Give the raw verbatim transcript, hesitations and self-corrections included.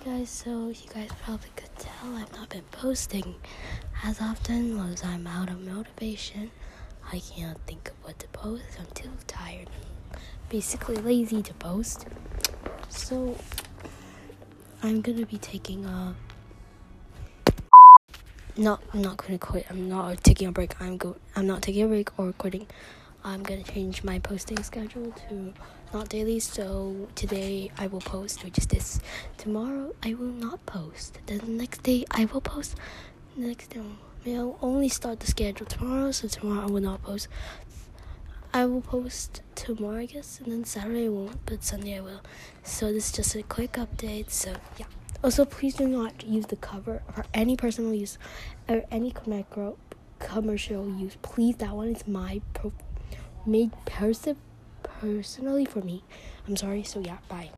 guys, so you guys probably could tell I've not been posting as often as I'm out of motivation. I can't think of what to post. I'm too tired and basically lazy to post. So I'm gonna be taking a not I'm not gonna quit. I'm not taking a break. I'm go I'm not taking a break or quitting. I'm gonna change my posting schedule to not daily, so today I will post, which is this. Tomorrow I will not post. Then the next day I will post. The next day I'll only start the schedule tomorrow, so tomorrow I will not post. I will post tomorrow, I guess, and then Saturday I won't, but Sunday I will. So this is just a quick update, so yeah. Also, please do not use the cover for any personal use or any commercial commercial use. Please, that one is my pro- made person personally for me. I'm sorry. So yeah, bye.